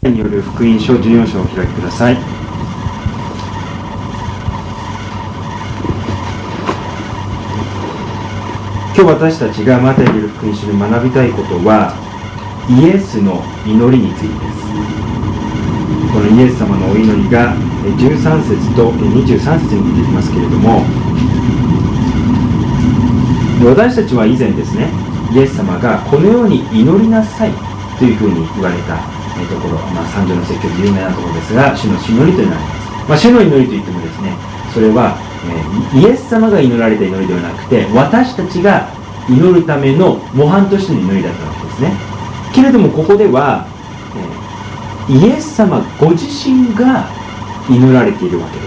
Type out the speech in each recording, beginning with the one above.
による福音書14章をお開きください。今日私たちがマタイによる福音書で学びたいことはイエスの祈りについてです。このイエス様のお祈りが13節と23節に出てきますけれども、私たちは以前ですね、イエス様がこのように祈りなさいというふうに言われたところ、三条の説教で有名なところですが、主の祈りというのがあります。主の祈りといってもですね、それはイエス様が祈られた祈りではなくて、私たちが祈るための模範としての祈りだったわけですね。けれどもここではイエス様ご自身が祈られているわけです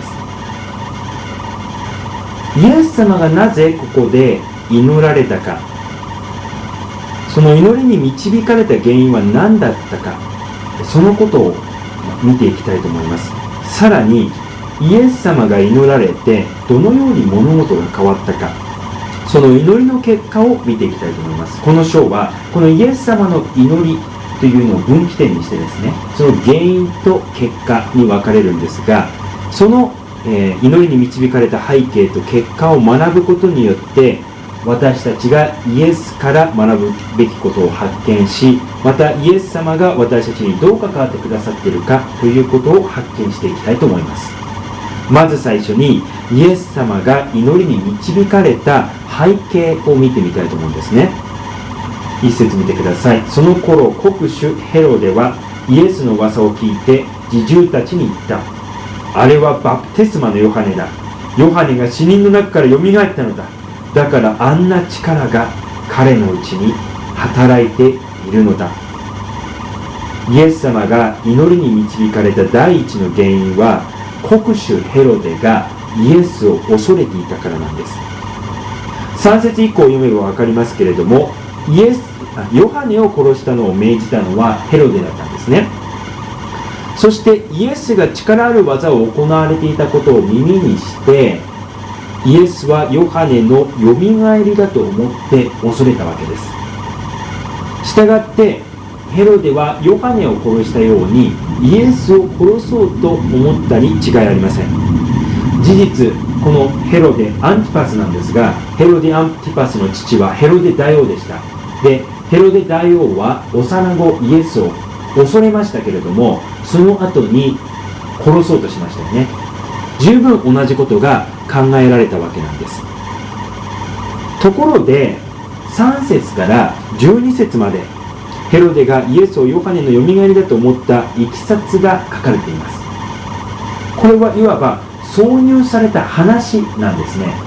。イエス様がなぜここで祈られたか、その祈りに導かれた原因は何だったか、そのことを見ていきたいと思います。さらにイエス様が祈られてどのように物事が変わったか、その祈りの結果を見ていきたいと思います。この章はこのイエス様の祈りというのを分岐点にしてですね、その原因と結果に分かれるんですが、その、祈りに導かれた背景と結果を学ぶことによって私たちがイエスから学ぶべきことを発見し、またイエス様が私たちにどう関わってくださっているかということを発見していきたいと思います。まず最初にイエス様が祈りに導かれた背景を見てみたいと思うんですね。一節見てください。その頃国主ヘロデはイエスの噂を聞いて侍従たちに言った。あれはバプテスマのヨハネだ。ヨハネが死人の中からよみがえったのだ。だからあんな力が彼のうちに働いているのだ。イエス様が祈りに導かれた第一の原因は国主ヘロデがイエスを恐れていたからなんです。3節以降読めば分かりますけれども、ヨハネを殺したのを命じたのはヘロデだったんですね。そしてイエスが力ある技を行われていたことを耳にしてイエスはヨハネのよみがえりだと思って恐れたわけです。したがってヘロデはヨハネを殺したようにイエスを殺そうと思ったに違いありません。事実このヘロデアンティパスなんですが、ヘロデアンティパスの父はヘロデ大王でした。でヘロデ大王は幼子イエスを恐れましたけれども、その後に殺そうとしましたよね。十分同じことが考えられたわけなんです。ところで3節から12節までヘロデがイエスをヨハネのよみがえりだと思ったいきさつが書かれています。これはいわば挿入された話なんですね。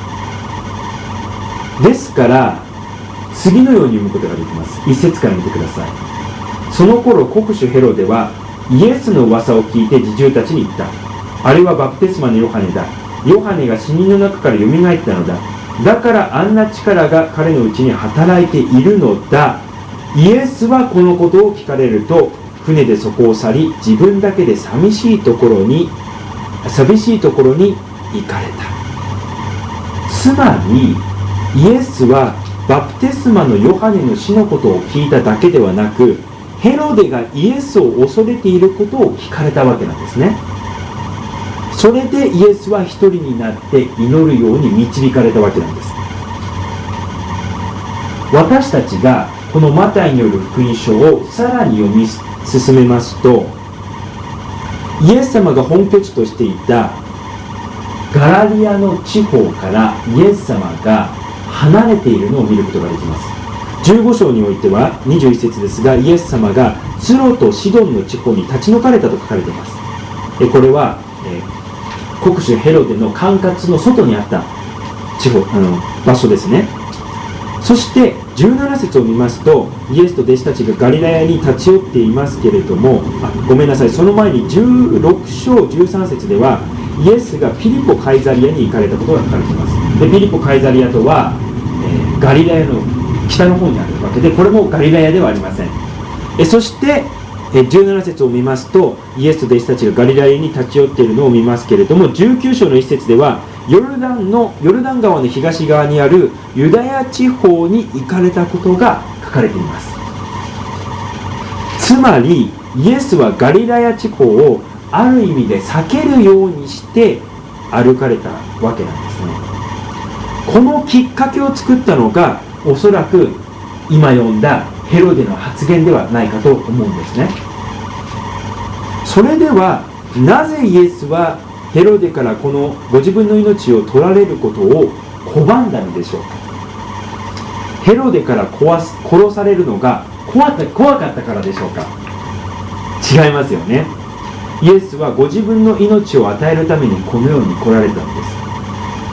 ですから次のように読むことができます。1節から見てください。その頃国主ヘロデはイエスの噂を聞いて侍従たちに言った。あれはバプテスマのヨハネだ。ヨハネが死人の中からよみがえったのだ。だからあんな力が彼のうちに働いているのだ。イエスはこのことを聞かれると船でそこを去り、自分だけで寂しいところに行かれた。つまりイエスはバプテスマのヨハネの死のことを聞いただけではなく、ヘロデがイエスを恐れていることを聞かれたわけなんですね。それでイエスは一人になって祈るように導かれたわけなんです。私たちがこのマタイによる福音書をさらに読み進めますと、イエス様が本拠地としていたガラリアの地方からイエス様が離れているのを見ることができます。15章においては21節ですが、イエス様がツロとシドンの地方に立ち退かれたと書かれています。これは国主ヘロデの管轄の外にあった場所ですね。そして17節を見ますと、イエスと弟子たちがガリラヤに立ち寄っていますけれども、ごめんなさい、その前に16章13節ではイエスがピリポカイザリアに行かれたことが書かれています。でピリポカイザリアとは、ガリラヤの北の方にあるわけで、これもガリラヤではありません。そして17節を見ますと、イエスと弟子たちがガリラヤに立ち寄っているのを見ますけれども、19章の1節ではヨルダン川の東側にあるユダヤ地方に行かれたことが書かれています。つまりイエスはガリラヤ地方をある意味で避けるようにして歩かれたわけなんですね。このきっかけを作ったのがおそらく今読んだヘロデの発言ではないかと思うんですね。それではなぜイエスはヘロデからこのご自分の命を取られることを拒んだのでしょうか。ヘロデから殺されるのが怖かったからでしょうか。違いますよね。イエスはご自分の命を与えるためにこの世に来られたのです。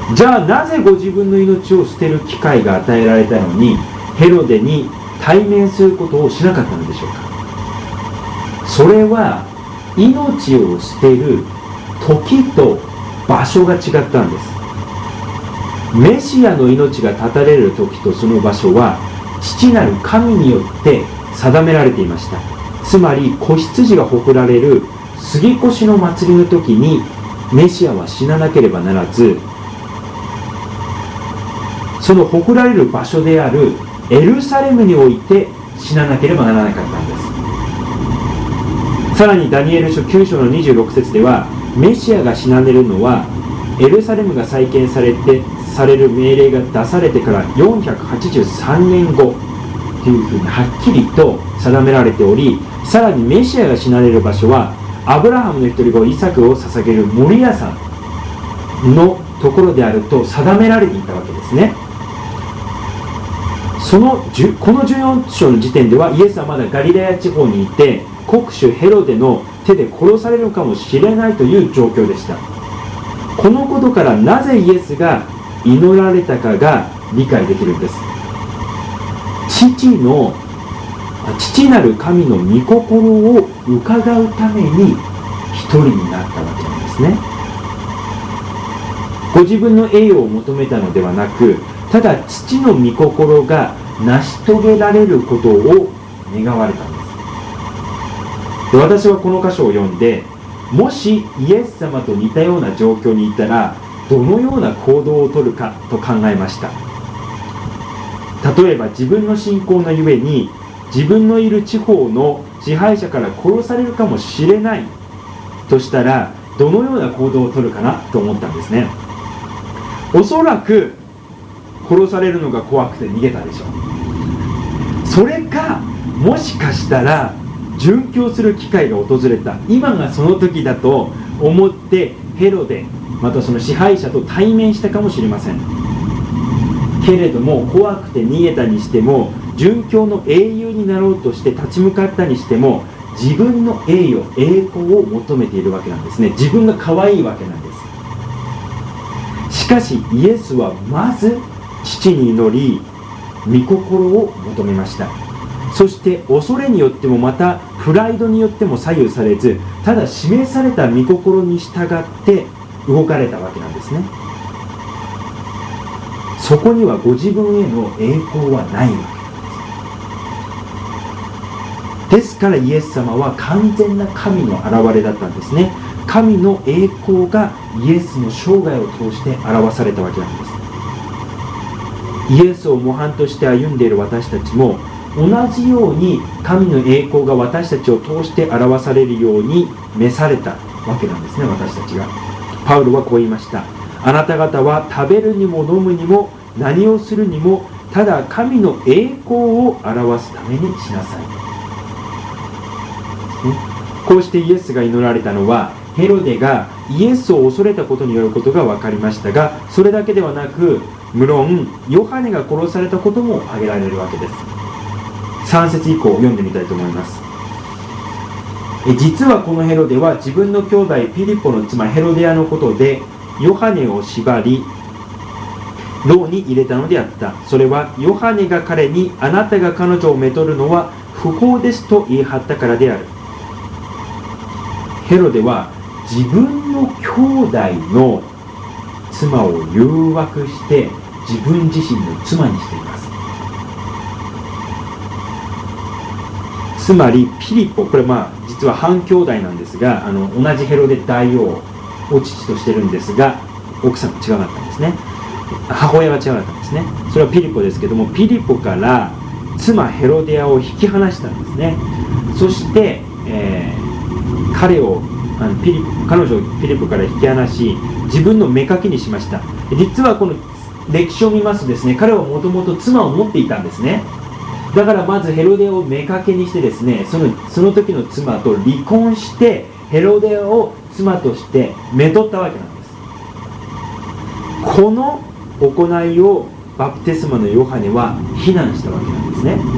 じゃあなぜご自分の命を捨てる機会が与えられたのにヘロデに対面することをしなかったのでしょうか。それは命を捨てる時と場所が違ったんです。メシアの命が絶たれる時とその場所は父なる神によって定められていました。つまり子羊がほふられる杉越の祭りの時にメシアは死ななければならず、そのほふられる場所であるエルサレムにおいて死ななければならなかったんです。さらにダニエル書9章の26節ではメシアが死なれるのはエルサレムが再建される命令が出されてから483年後というふうにはっきりと定められており、さらにメシアが死なれる場所はアブラハムの一人子イサクを捧げるモリア山のところであると定められていたわけですね。この14章の時点ではイエスはまだガリラヤ地方にいて国主ヘロデの手で殺されるかもしれないという状況でした。このことからなぜイエスが祈られたかが理解できるんです。父なる神の御心を伺うために一人になったわけなんですね。ご自分の栄誉を求めたのではなく、ただ父の御心が成し遂げられることを願われたんです。で、私はこの箇所を読んで、もしイエス様と似たような状況にいたらどのような行動をとるかと考えました。例えば自分の信仰のゆえに自分のいる地方の支配者から殺されるかもしれないとしたらどのような行動をとるかなと思ったんですね。おそらく殺されるのが怖くて逃げたでしょう。それかもしかしたら殉教する機会が訪れた、今がその時だと思ってヘロデまたその支配者と対面したかもしれません。けれども怖くて逃げたにしても殉教の英雄になろうとして立ち向かったにしても自分の栄誉栄光を求めているわけなんですね。自分が可愛いわけなんです。しかしイエスはまず父に祈り御心を求めました。そして恐れによってもまたプライドによっても左右されず、ただ示された御心に従って動かれたわけなんですね。そこにはご自分への栄光はないわけです。ですからイエス様は完全な神の現れだったんですね。神の栄光がイエスの生涯を通して表されたわけなんです。イエスを模範として歩んでいる私たちも同じように神の栄光が私たちを通して表されるように召されたわけなんですね。私たちがパウロはこう言いました。あなた方は食べるにも飲むにも何をするにもただ神の栄光を表すためにしなさい。こうしてイエスが祈られたのはヘロデがイエスを恐れたことによることが分かりましたが、それだけではなく無論ヨハネが殺されたことも挙げられるわけです。3節以降を読んでみたいと思います。実はこのヘロデは自分の兄弟ピリポの妻ヘロデアのことでヨハネを縛り牢に入れたのであった。それはヨハネが彼にあなたが彼女をめとるのは不法ですと言い張ったからである。ヘロデは自分の兄弟の妻を誘惑して自分自身の妻にしています。つまりピリポ、これ実は半兄弟なんですが、同じヘロデ大王を父としてるんですが奥さんが違かったんですね。母親が違かったんですね。それはピリポですけども、ピリポから妻ヘロデアを引き離したんですね。そして彼を彼女をピリポから引き離し、自分の妾にしました。実はこの歴史を見ますとですね、彼はもともと妻を持っていたんですね。だからまずヘロデを妾にしてですね、その時の妻と離婚して、ヘロデを妻としてめとったわけなんです。この行いをバプテスマのヨハネは非難したわけなんですね。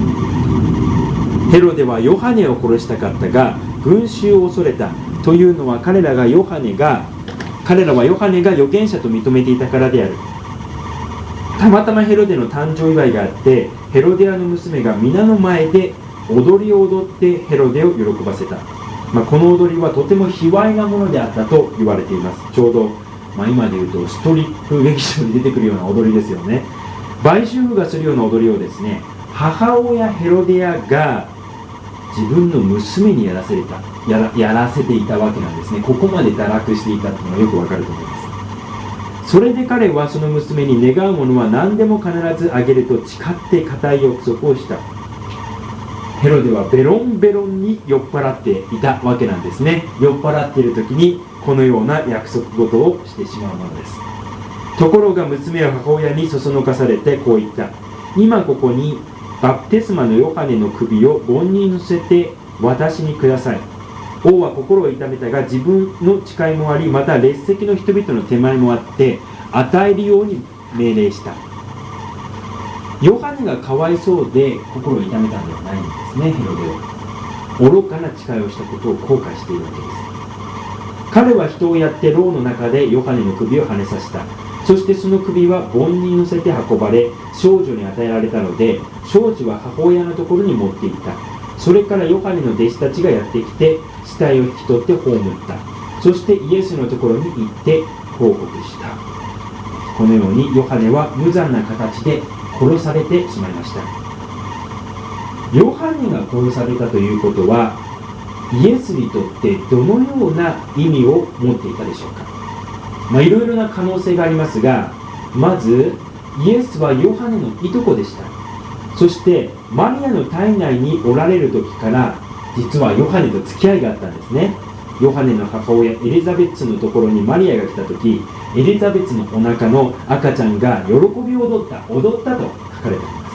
ヘロデはヨハネを殺したかったが、群衆を恐れたというのは彼らはヨハネが預言者と認めていたからである。たまたまヘロデの誕生祝いがあって、ヘロデアの娘が皆の前で踊りを踊ってヘロデを喜ばせた。この踊りはとても卑猥なものであったと言われています。ちょうど、今で言うとストリップ劇場に出てくるような踊りですよね。売春婦がするような踊りをですね、母親ヘロデアが自分の娘にやらせていたわけなんですね。ここまで堕落していたというのがよくわかると思います。それで彼はその娘に願うものは何でも必ずあげると誓って固い約束をした。ヘロデはベロンベロンに酔っ払っていたわけなんですね。酔っ払っている時にこのような約束事をしてしまうものです。ところが娘は母親にそそのかされてこう言った。今ここにバプテスマのヨハネの首を盆に乗せて私にください。王は心を痛めたが、自分の誓いもあり、また列席の人々の手前もあって与えるように命令した。ヨハネがかわいそうで心を痛めたんではないんですね。ヘロデを愚かな誓いをしたことを後悔しているわけです。彼は人をやって牢の中でヨハネの首をはねさせた。そしてその首は盆に乗せて運ばれ、少女に与えられたので、少女は母親のところに持っていった。それからヨハネの弟子たちがやってきて、死体を引き取って葬った。そしてイエスのところに行って報告した。このようにヨハネは無残な形で殺されてしまいました。ヨハネが殺されたということは、イエスにとってどのような意味を持っていたでしょうか。いろいろな可能性がありますが、まずイエスはヨハネのいとこでした。そしてマリアの体内におられる時から実はヨハネと付き合いがあったんですね。ヨハネの母親エリザベツのところにマリアが来た時、エリザベツのお腹の赤ちゃんが喜びを踊ったと書かれています。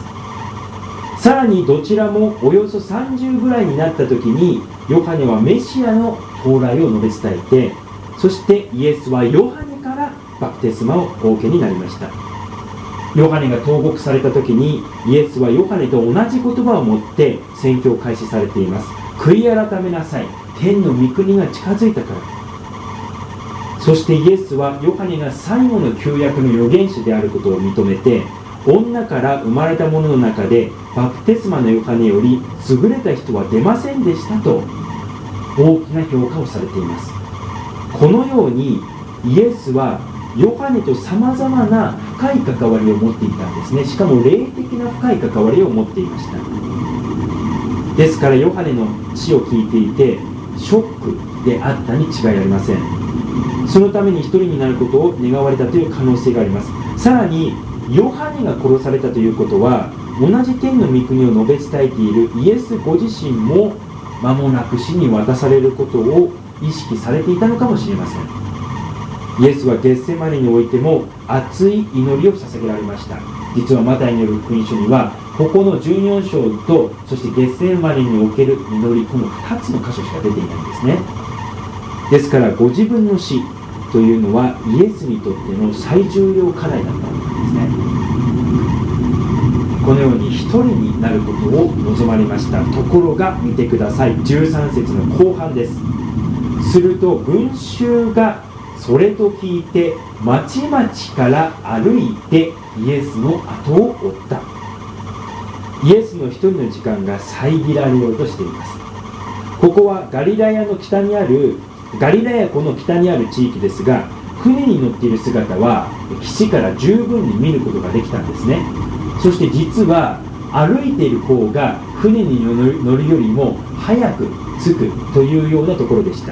さらにどちらもおよそ30ぐらいになった時にヨハネはメシアの到来を述べ伝えて、そしてイエスはヨハネからバプテスマをお受けになりました。ヨハネが投獄された時にイエスはヨハネと同じ言葉を持って宣教を開始されています。悔い改めなさい、天の御国が近づいたから。そしてイエスはヨハネが最後の旧約の預言者であることを認めて、女から生まれた者の中でバプテスマのヨハネより優れた人は出ませんでしたと大きな評価をされています。このようにイエスはヨハネとさまざまな深い関わりを持っていたんですね。しかも霊的な深い関わりを持っていました。ですからヨハネの死を聞いていてショックであったに違いありません。そのために一人になることを願われたという可能性があります。さらにヨハネが殺されたということは、同じ天の御国を述べ伝えているイエスご自身も間もなく死に渡されることを意識されていたのかもしれません。イエスはゲッセマネにおいても熱い祈りを捧げられました。実はマタイによる福音書にはここの14章と、そしてゲッセマネにおける祈り、この2つの箇所しか出ていないんですね。ですからご自分の死というのはイエスにとっての最重要課題だったわけなんですね。このように一人になることを望まれました。ところが見てください、13節の後半です。すると群衆がそれと聞いて町々から歩いてイエスの後を追った。イエスの一人の時間が遮られようとしています。ここはガリラヤ湖の北にある地域ですが、船に乗っている姿は岸から十分に見ることができたんですね。そして実は歩いている方が船に乗るよりも早く着くというようなところでした。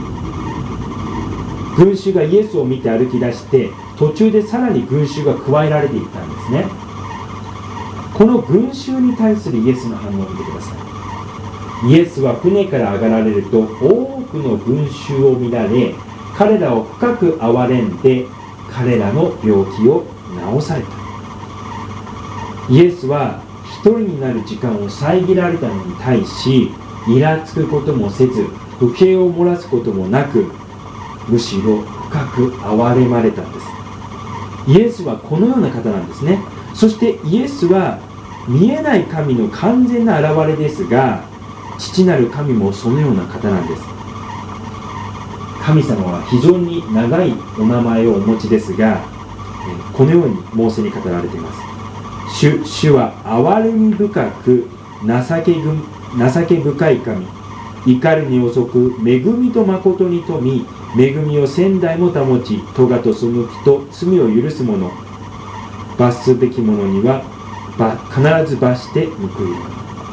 群衆がイエスを見て歩き出して、途中でさらに群衆が加えられていったんですね。この群衆に対するイエスの反応を見てください。 イエスは船から上がられると多くの群衆を見られ、彼らを深く憐れんで彼らの病気を治された。イエスは一人になる時間を遮られたのに対し、イラつくこともせず、不平を漏らすこともなく、むしろ深く憐れまれたんです。イエスはこのような方なんですね。そしてイエスは見えない神の完全な現れですが、父なる神もそのような方なんです。神様は非常に長いお名前をお持ちですが、このようにモーセに語られています。主は憐れみ深く情け深い神、怒りに遅く恵みと誠に富み、恵みを千代も保ち、咎と背きと罪を許す者、罰すべき者には必ず罰して報いる。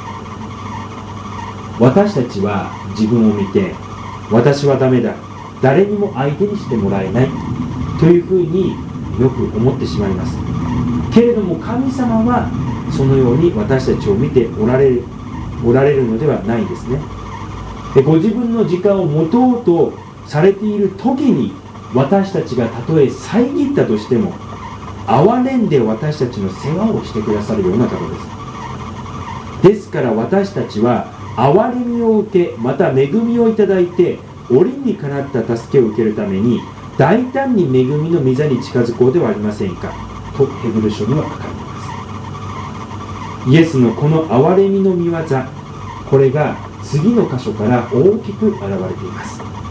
私たちは自分を見て、私はダメだ、誰にも相手にしてもらえないというふうによく思ってしまいます。けれども神様はそのように私たちを見ておられるのではないですね。で、ご自分の時間を持とうとされている時に、私たちがたとえ遮ったとしても憐れんで私たちの世話をしてくださるような方です。ですから私たちは憐れみを受け、また恵みをいただいて、折にかなった助けを受けるために大胆に恵みの御座に近づこうではありませんかとヘブル書には書かれています。イエスのこの憐れみの御業、これが次の箇所から大きく現れています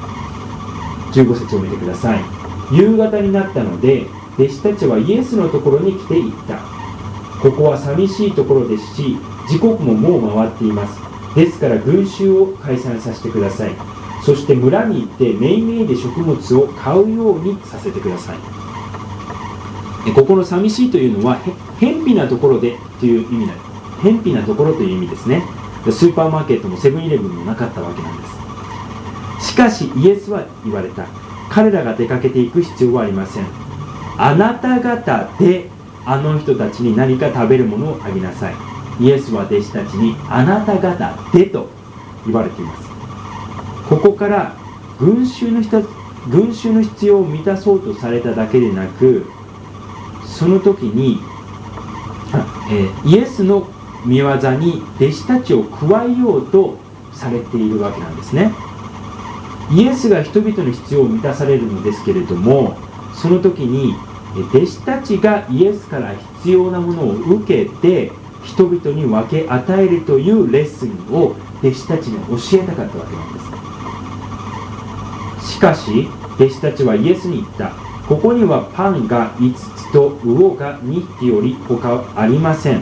。15節を見てください。夕方になったので弟子たちはイエスのところに来ていった。ここは寂しいところですし、時刻ももう回っています。ですから群衆を解散させてください。そして村に行ってめいめいで食物を買うようにさせてください。ここの寂しいというのは偏僻なところでという意味な偏僻なところという意味ですね。スーパーマーケットもセブンイレブンもなかったわけなんです。しかしイエスは言われた。彼らが出かけていく必要はありません。あなた方であの人たちに何か食べるものをあげなさい。イエスは弟子たちにあなた方でと言われています。ここから群衆の必要を満たそうとされただけでなく、その時にイエスの御業に弟子たちを加えようとされているわけなんですね。イエスが人々の必要を満たされるのですけれども、その時に弟子たちがイエスから必要なものを受けて人々に分け与えるというレッスンを弟子たちに教えたかったわけなんです。しかし弟子たちはイエスに言った。ここにはパンが5つと魚が2匹より他ありません。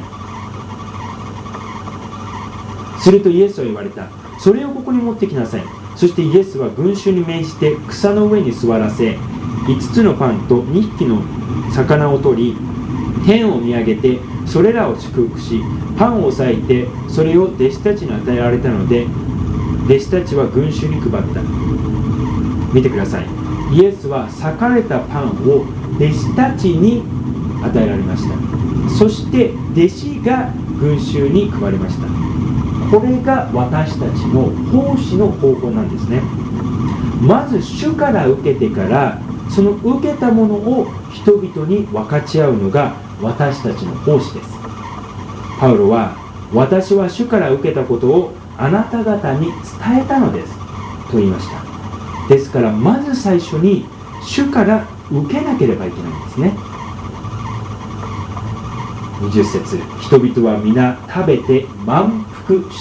するとイエスは言われた。それをここに持ってきなさい。そしてイエスは群衆に命じて草の上に座らせ、5つのパンと2匹の魚を取り、天を見上げてそれらを祝福し、パンを裂いてそれを弟子たちに与えられたので、弟子たちは群衆に配った。見てください。イエスは裂かれたパンを弟子たちに与えられました。そして弟子が群衆に配りました。これが私たちの奉仕の方法なんですね。まず主から受けてから、その受けたものを人々に分かち合うのが私たちの奉仕です。パウロは、私は主から受けたことをあなた方に伝えたのですと言いました。ですからまず最初に主から受けなければいけないんですね。20節、人々は皆食べて満腹した。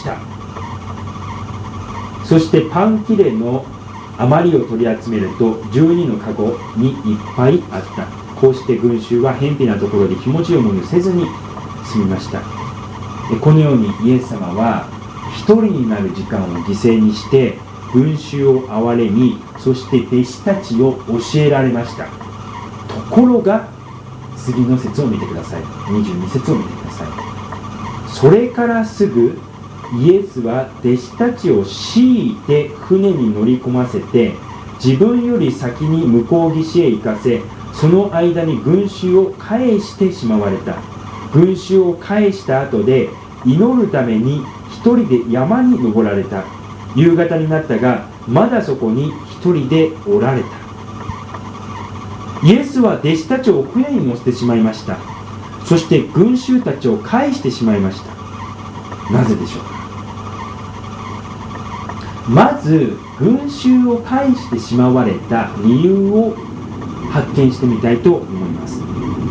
そしてパン切れの余りを取り集めると12のカゴにいっぱいあった。こうして群衆は偏僻なところで気持ちよいものせずに済みました。このようにイエス様は一人になる時間を犠牲にして群衆を憐れみ、そして弟子たちを教えられました。ところが次の節を見てください。22節を見てください。それからすぐイエスは弟子たちを強いて船に乗り込ませて、自分より先に向こう岸へ行かせ、その間に群衆を返してしまわれた。群衆を返した後で祈るために一人で山に登られた。夕方になったが、まだそこに一人でおられた。イエスは弟子たちを船に乗せてしまいました。そして群衆たちを返してしまいました。なぜでしょうか。まず群衆を返してしまわれた理由を発見してみたいと思います。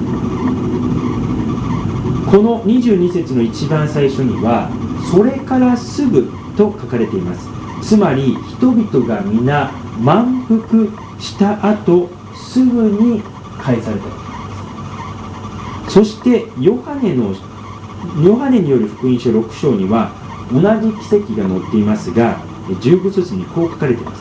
この22節の一番最初には、それからすぐと書かれています。つまり人々が皆満腹した後、すぐに返されたわけです。そしてヨハネによる福音書6章には同じ奇跡が載っていますが、15節にこう書かれています。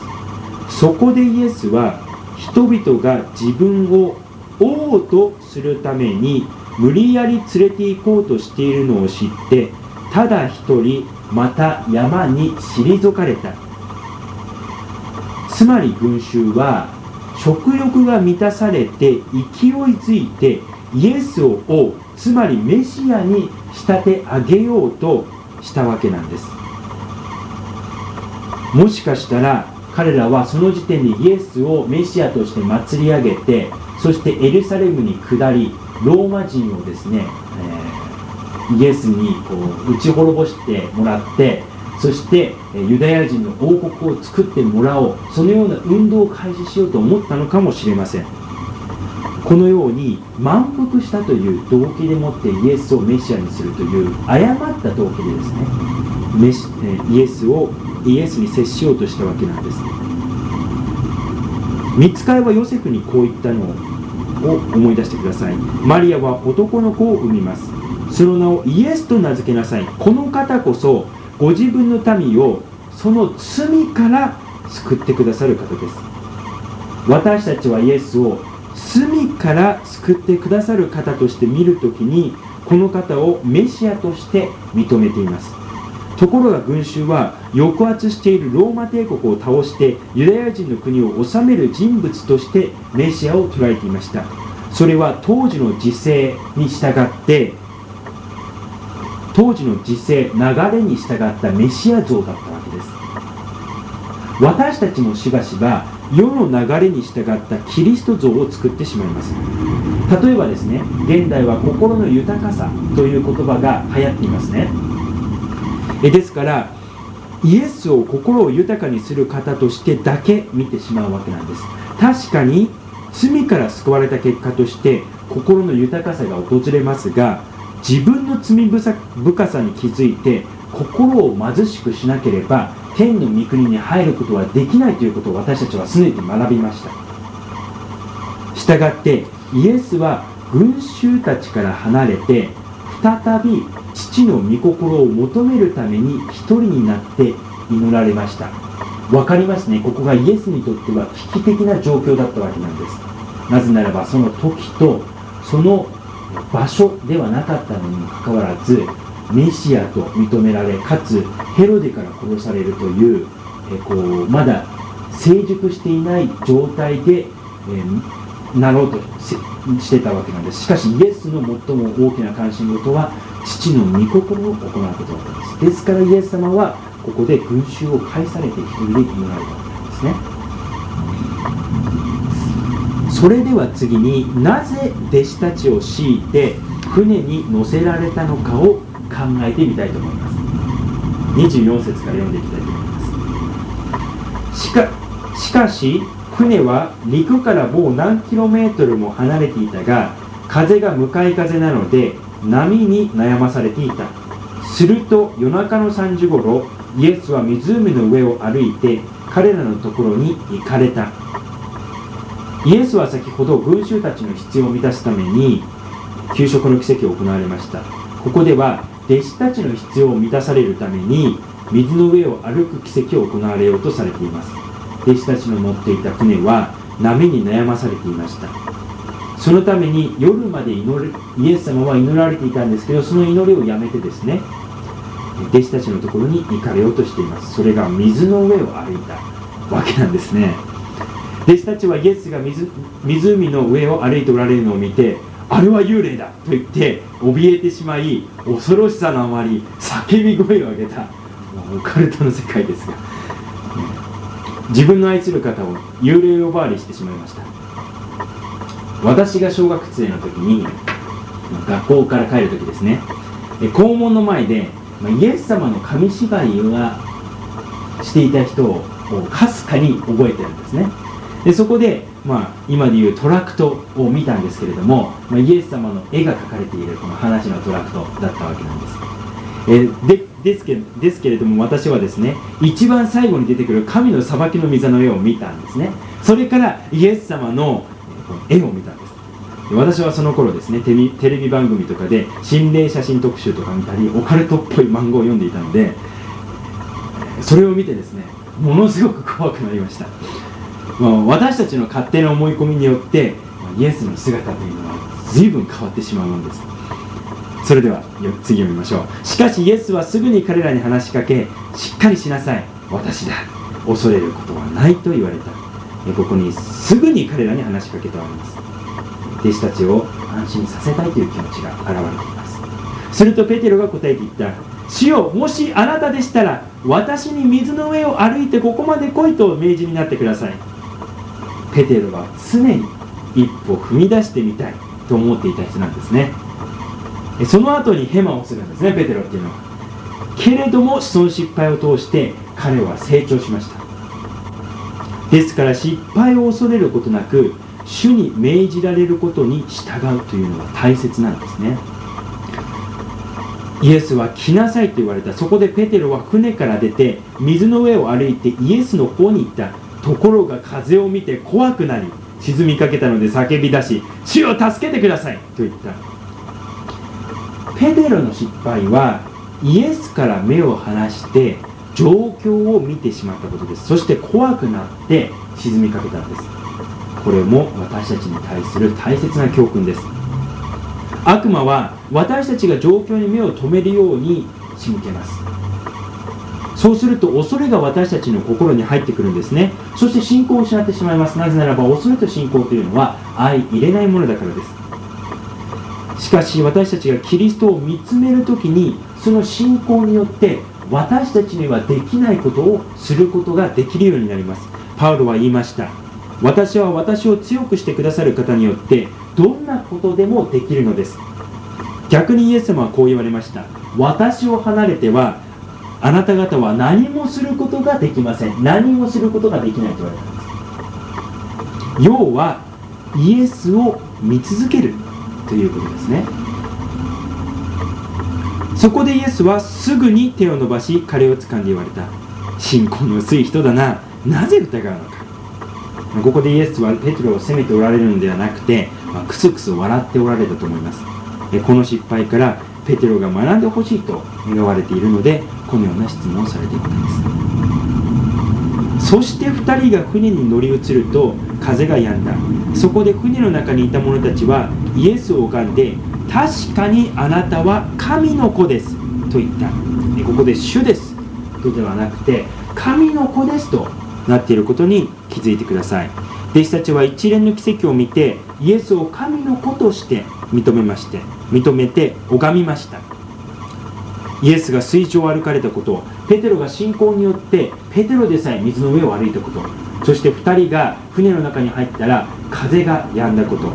そこでイエスは人々が自分を王とするために無理やり連れて行こうとしているのを知って、ただ一人また山に退かれた。つまり群衆は食欲が満たされて勢いづいてイエスを王、つまりメシアに仕立て上げようとしたわけなんです。もしかしたら彼らはその時点でイエスをメシアとして祭り上げて、そしてエルサレムに下り、ローマ人をですね、イエスにこう打ち滅ぼしてもらって、そしてユダヤ人の王国を作ってもらおう、そのような運動を開始しようと思ったのかもしれません。このように満腹したという動機でもってイエスをメシアにするという誤った動機でですね、イエスに接しようとしたわけなんです。御使いはヨセフにこう言ったのを思い出してください。マリアは男の子を産みます。その名をイエスと名付けなさい。この方こそご自分の民をその罪から救ってくださる方です。私たちはイエスを罪から救ってくださる方として見るときに、この方をメシアとして認めています。ところが群衆は抑圧しているローマ帝国を倒してユダヤ人の国を治める人物としてメシアを捉えていました。それは当時の時勢に従って、当時の時勢、流れに従ったメシア像だったわけです。私たちもしばしば世の流れに従ったキリスト像を作ってしまいます。例えばですね、現代は心の豊かさという言葉が流行っていますね。ですからイエスを心を豊かにする方としてだけ見てしまうわけなんです。確かに罪から救われた結果として心の豊かさが訪れますが、自分の罪深さに気づいて心を貧しくしなければ天の御国に入ることはできないということを私たちはすでに学びました。したがってイエスは群衆たちから離れて再び父の御心を求めるために一人になって祈られました。わかりますね。ここがイエスにとっては危機的な状況だったわけなんです。なぜならばその時とその場所ではなかったのにもかかわらず、メシアと認められ、かつヘロデから殺されるという、まだ成熟していない状態で、なろうとしてたわけなんです。しかしイエスの最も大きな関心事は父の御心を行うことだったんです。ですからイエス様はここで群衆を返されて一人で祈られたわけなんですね。それでは次に、なぜ弟子たちを強いて船に乗せられたのかを考えてみたいと思います。24節から読んでいきたいと思います。しかし船は陸からもう何キロメートルも離れていたが、風が向かい風なので波に悩まされていた。すると夜中の3時ごろ、イエスは湖の上を歩いて彼らのところに行かれた。イエスは先ほど群衆たちの必要を満たすために給食の奇跡を行われました。ここでは弟子たちの必要を満たされるために水の上を歩く奇跡を行われようとされています。弟子たちの乗っていた船は波に悩まされていました。そのために夜までイエス様は祈られていたんですけど、その祈りをやめてですね、弟子たちのところに行かれようとしています。それが水の上を歩いたわけなんですね。弟子たちはイエスが湖の上を歩いておられるのを見て、あれは幽霊だと言って怯えてしまい、恐ろしさのあまり叫び声を上げた。 オカルトの世界ですが、自分の愛する方を幽霊呼ばわりしてしまいました。私が小学生の時に学校から帰る時ですね、校門の前でイエス様の紙芝居がしていた人をかすかに覚えてるんですね。でそこで、今でいうトラクトを見たんですけれども、イエス様の絵が描かれているこの話のトラクトだったわけなんです。ですけれども、私はですね、一番最後に出てくる神の裁きの御座の絵を見たんですね。それからイエス様の絵を見たんです。私はその頃ですね、テレビ番組とかで心霊写真特集とか見たり、オカルトっぽい漫画を読んでいたので、それを見てですね、ものすごく怖くなりました。私たちの勝手な思い込みによってイエスの姿というのは随分変わってしまうものです。それでは次を見ましょう。しかしイエスはすぐに彼らに話しかけ、しっかりしなさい、私だ、恐れることはないと言われた。ここにすぐに彼らに話しかけとあります。弟子たちを安心させたいという気持ちが現れています。するとペテロが答えて言った。主よ、もしあなたでしたら私に水の上を歩いてここまで来いと命じになってください。ペテロは常に一歩踏み出してみたいと思っていた人なんですね。その後にヘマをするんですね、ペテロっていうのは。けれどもその失敗を通して彼は成長しました。ですから失敗を恐れることなく主に命じられることに従うというのが大切なんですね。イエスは来なさいと言われた。そこでペテロは船から出て水の上を歩いてイエスの方に行った。ところが風を見て怖くなり沈みかけたので叫び出し、主を助けてくださいと言った。ペテロの失敗はイエスから目を離して状況を見てしまったことです。そして怖くなって沈みかけたんです。これも私たちに対する大切な教訓です。悪魔は私たちが状況に目を留めるように仕向けます。そうすると恐れが私たちの心に入ってくるんですね。そして信仰を失ってしまいます。なぜならば恐れと信仰というのは相入れないものだからです。しかし私たちがキリストを見つめるときに、その信仰によって私たちにはできないことをすることができるようになります。パウロは言いました。私は私を強くしてくださる方によってどんなことでもできるのです。逆にイエス様はこう言われました。私を離れてはあなた方は何もすることができません。何もすることができないと言われたんです。要はイエスを見続けるということですね。そこでイエスはすぐに手を伸ばし彼を掴んで言われた。信仰の薄い人だな、なぜ疑うのか。ここでイエスはペテロを責めておられるのではなくて、クスクス笑っておられたと思います。この失敗からペテロが学んでほしいと願われているので、このような質問をされているのです。そして2人が船に乗り移ると風が止んだ。そこで船の中にいた者たちはイエスを拝んで、確かにあなたは神の子ですと言った。ここで主ですとではなくて神の子ですとなっていることに気づいてください。弟子たちは一連の奇跡を見てイエスを神の子として認めて拝みました。イエスが水上を歩かれたこと、ペテロが信仰によってペテロでさえ水の上を歩いたこと、そして2人が船の中に入ったら風が止んだこと、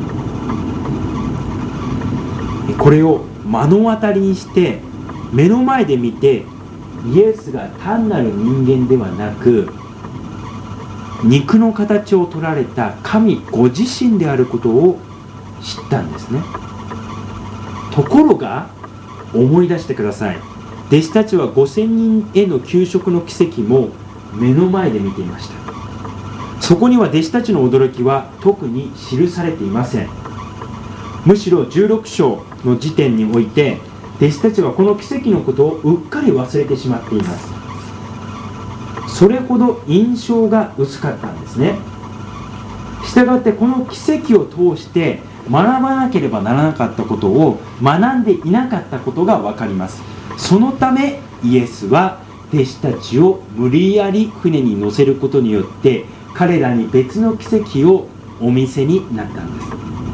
これを目の当たりにして目の前で見て、イエスが単なる人間ではなく肉の形を取られた神ご自身であることを知ったんですね。ところが思い出してください。弟子たちは5000人への給食の奇跡も目の前で見ていました。そこには弟子たちの驚きは特に記されていません。むしろ16章の時点において弟子たちはこの奇跡のことをうっかり忘れてしまっています。それほど印象が薄かったんですね。したがってこの奇跡を通して学ばなければならなかったことを学んでいなかったことが分かります。そのためイエスは弟子たちを無理やり船に乗せることによって彼らに別の奇跡をお見せになったんです。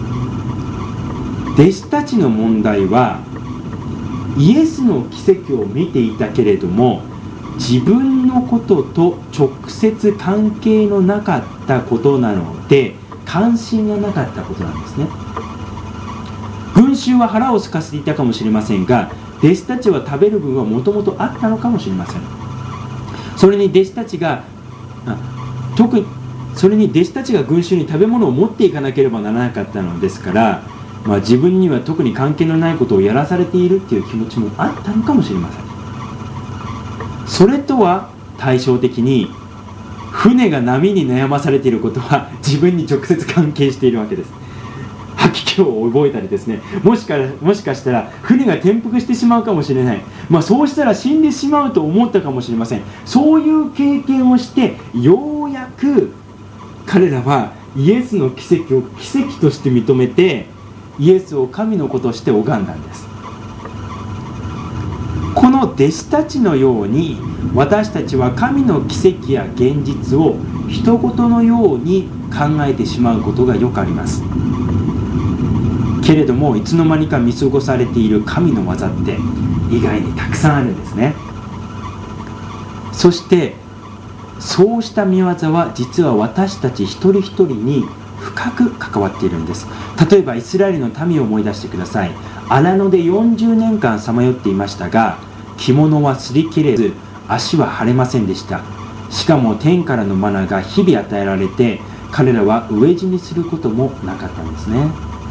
弟子たちの問題はイエスの奇跡を見ていたけれども自分のことと直接関係のなかったことなので、関心がなかったことなんですね。群衆は腹を空かせていたかもしれませんが、弟子たちは食べる分はもともとあったのかもしれません。それに弟子たちが群衆に食べ物を持っていかなければならなかったのですから、自分には特に関係のないことをやらされているっていう気持ちもあったのかもしれません。それとは対照的に、船が波に悩まされていることは自分に直接関係しているわけです。吐き気を覚えたりですね、もしかしたら船が転覆してしまうかもしれない、そうしたら死んでしまうと思ったかもしれません。そういう経験をして、ようやく彼らはイエスの奇跡を奇跡として認めて、イエスを神の子として拝んだんです。この弟子たちのように、私たちは神の奇跡や現実を人事のように考えてしまうことがよくあります。けれども、いつの間にか見過ごされている神の技って意外にたくさんあるんですね。そしてそうした見業は実は私たち一人一人に深く関わっているんです。例えばイスラエルの民を思い出してください。荒野で40年間さまよっていましたが、着物は擦り切れず、足は腫れませんでした。しかも天からのマナが日々与えられて、彼らは飢え死にすることもなかったんですね。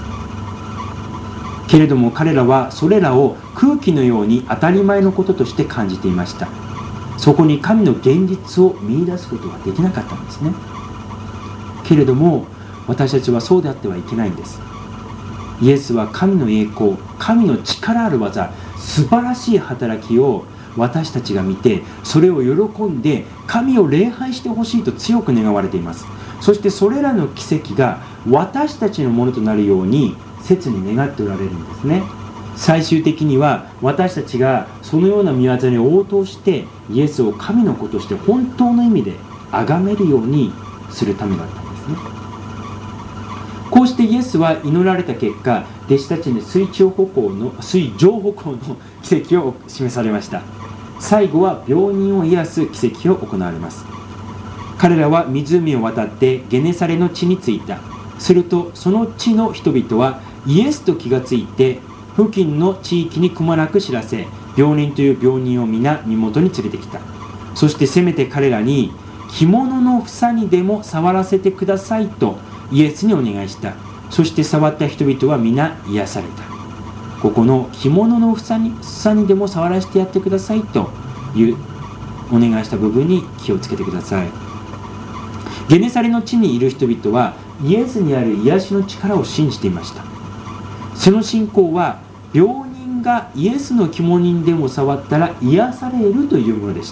けれども彼らはそれらを空気のように当たり前のこととして感じていました。そこに神の現実を見出すことができなかったんですね。けれども私たちはそうであってはいけないんです。イエスは神の栄光、神の力ある技、素晴らしい働きを私たちが見て、それを喜んで神を礼拝してほしいと強く願われています。そしてそれらの奇跡が私たちのものとなるように切に願っておられるんですね。最終的には私たちがそのような御業に応答して、イエスを神の子として本当の意味で崇めるようにするためだったんですね。こうしてイエスは祈られた結果、弟子たちに水上歩行の奇跡を示されました。最後は病人を癒す奇跡を行われます。彼らは湖を渡ってゲネサレの地に着いた。するとその地の人々はイエスと気がついて、付近の地域にくまなく知らせ、病人という病人を皆身元に連れてきた。そしてせめて彼らに着物の房にでも触らせてくださいとイエスにお願いした。そして触った人々は皆癒された。ここの着物の房にでも触らせてやってくださいというお願いした部分に気をつけてください。ゲネサレの地にいる人々はイエスにある癒しの力を信じていました。その信仰は病人がイエスの着物にでも触ったら癒されるというものでした。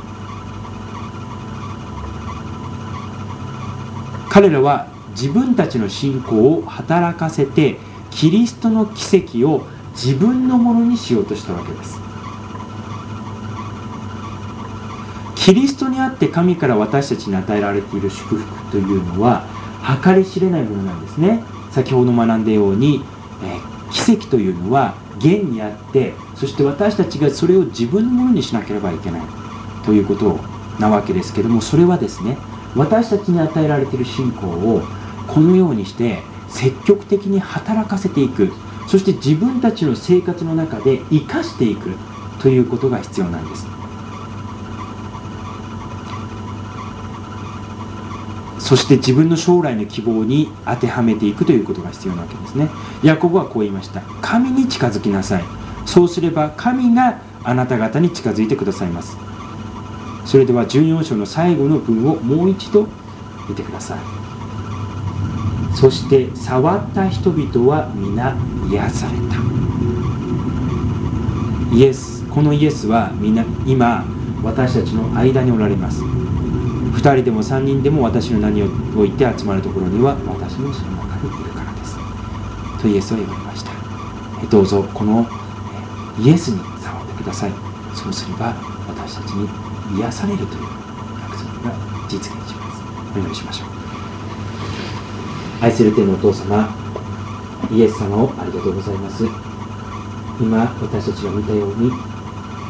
彼らは自分たちの信仰を働かせて、キリストの奇跡を自分のものにしようとしたわけです。キリストにあって神から私たちに与えられている祝福というのは計り知れないものなんですね。先ほど学んだように、奇跡というのは現にあって、そして私たちがそれを自分のものにしなければいけないということなわけですけども、それはですね、私たちに与えられている信仰をこのようにして積極的に働かせていく、そして自分たちの生活の中で生かしていくということが必要なんです。そして自分の将来の希望に当てはめていくということが必要なわけですね。ヤコブはこう言いました。神に近づきなさい。そうすれば神があなた方に近づいてくださいます。それでは14章の最後の文をもう一度見てください。そして触った人々は皆癒された。このイエスは今私たちの間におられます。2人でも3人でも私の名において集まるところには私もその中にいるからですとイエスは言われました。どうぞこのイエスに触ってください。そうすれば私たちに癒されるという約束が実現します。お祈りしましょう。愛する天のお父様、イエス様をありがとうございます。今私たちが見たように、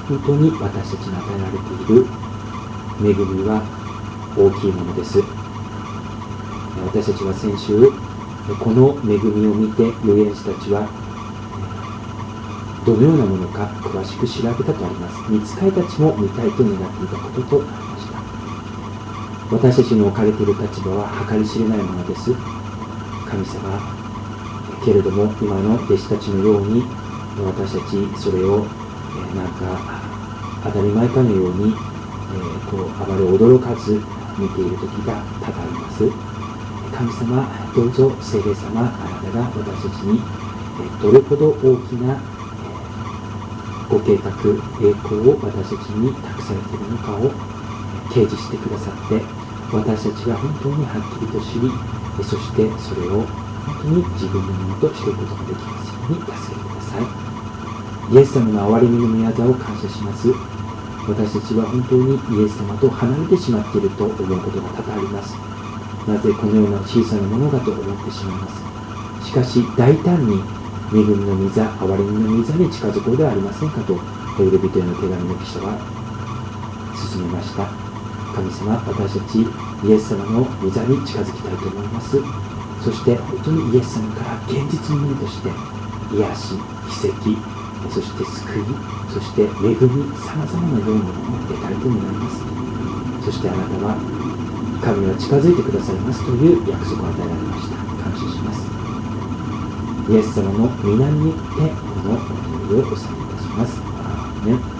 本当に私たちに与えられている恵みは大きいものです。私たちは先週、この恵みを見て預言者たちはどのようなものか詳しく調べたとあります。御使いたちも見たいと願っていたこととなりました。私たちの置かれている立場は計り知れないものです。神様けれども、今の弟子たちのように私たちそれをなんか当たり前かのようにあまり驚かず見ている時が多々あります。神様、どうぞ聖霊様、あなたが私たちにどれほど大きなご計画、栄光を私たちに託されているのかを掲示してくださって、私たちが本当にはっきりと知り、そしてそれを本当に自分のものとしていくことができますように助けてください。イエス様の憐れみの御業を感謝します。私たちは本当にイエス様と離れてしまっていると思うことが多々あります。なぜこのような小さなものだと思ってしまいます。しかし大胆に恵みの御座、憐れみの御座に近づこうではありませんかとヘブル人への手紙の記者は進めました。神様、私たちイエス様の御座に近づきたいと思います。そして本当にイエス様から現実のものとして癒し、奇跡、そして救い、そして恵み、さまざまな良いものを得たいと願います。そしてあなたは神は近づいてくださいますという約束を与えられました。感謝します。イエス様の御名によってこのお祈りをお捧げいたします。アーメン。